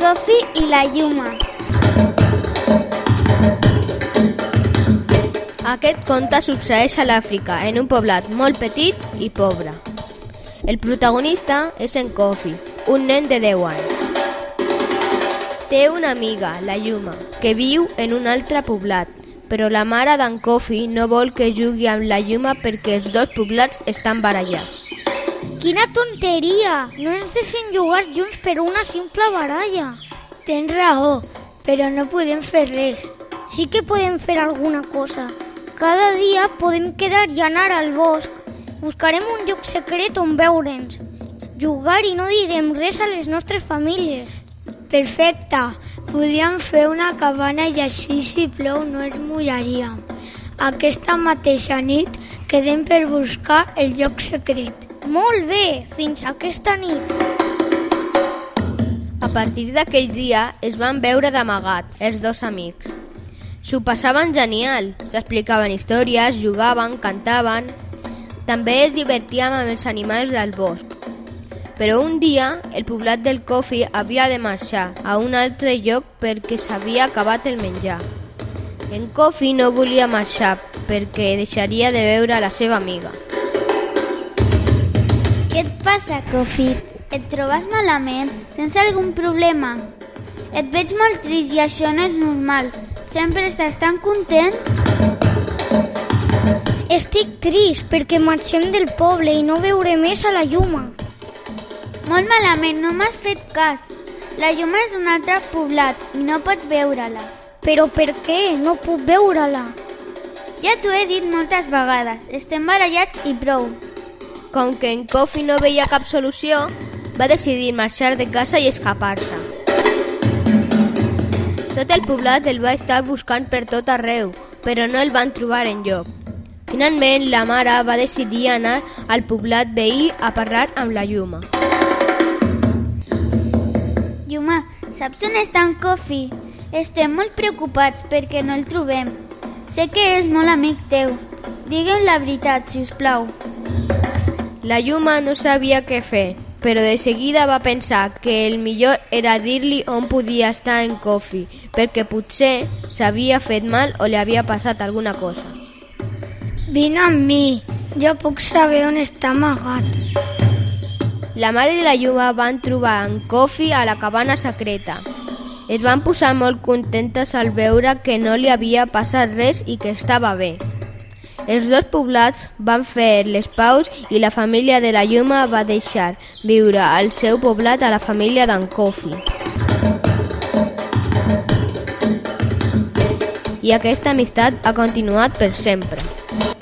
Coffee i la Yuma. Aquest conte succeeix a l'Àfrica, en un poblat molt petit i pobre. El protagonista és en Coffee, un nen de 10 anys. Té una amiga, la Yuma, que viu en un altre poblat, però la mare d'en Coffee no vol que jugui amb la Yuma perquè els dos poblats estan barallats. Quina tonteria! No ens deixen jugar junts per una simple baralla. Tens raó, però no podem fer res. Sí que podem fer alguna cosa. Cada dia podem quedar i anar al bosc. Buscarem un lloc secret on veure'ns. Jugar i no direm res a les nostres famílies. Perfecte. Podríem fer una cabana i així si plou no ens mullaríem. Aquesta mateixa nit quedem per buscar el lloc secret. Molt bé, fins aquesta nit. A partir d'aquell dia es van veure d'amagat, els dos amics. S'ho passaven genial, s'explicaven històries, jugaven, cantaven. També es divertíem amb els animals del bosc. Però un dia el poblat del Coffee havia de marxar a un altre lloc perquè s'havia acabat el menjar. En Coffee no volia marxar perquè deixaria de veure la seva amiga. Què et passa, Coffee? Et trobes malament? Tens algun problema? Et veig molt trist i això no és normal. Sempre estàs tan content? Estic trist perquè marxem del poble i no veuré més a la Yuma. Molt malament, no m'has fet cas. La Yuma és un altre poblat i no pots veure-la. Però per què? No puc veure-la. Ja t'ho he dit moltes vegades. Estem barallats i prou. Com que en Coffee no veia cap solució, va decidir marxar de casa i escapar-se. Tot el poblat el va estar buscant per tot arreu, però no el van trobar enlloc. Finalment, la mare va decidir anar al poblat veí a parlar amb la Yuma. Yuma, saps on està en Coffee? Estem molt preocupats perquè no el trobem. Sé que és molt amic teu. Digue'm la veritat, si us plau. La Yuma no sabia què fer, però de seguida va pensar que el millor era dir-li on podia estar en Coffee, perquè potser s'havia fet mal o li havia passat alguna cosa. Vine amb mi, jo puc saber on està amagat. La mare i la Yuma van trobar en Coffee a la cabana secreta. Es van posar molt contentes al veure que no li havia passat res i que estava bé. Els dos poblats van fer les paus i la família de la Yuma va deixar viure al seu poblat a la família d'en Coffee. I aquesta amistat ha continuat per sempre.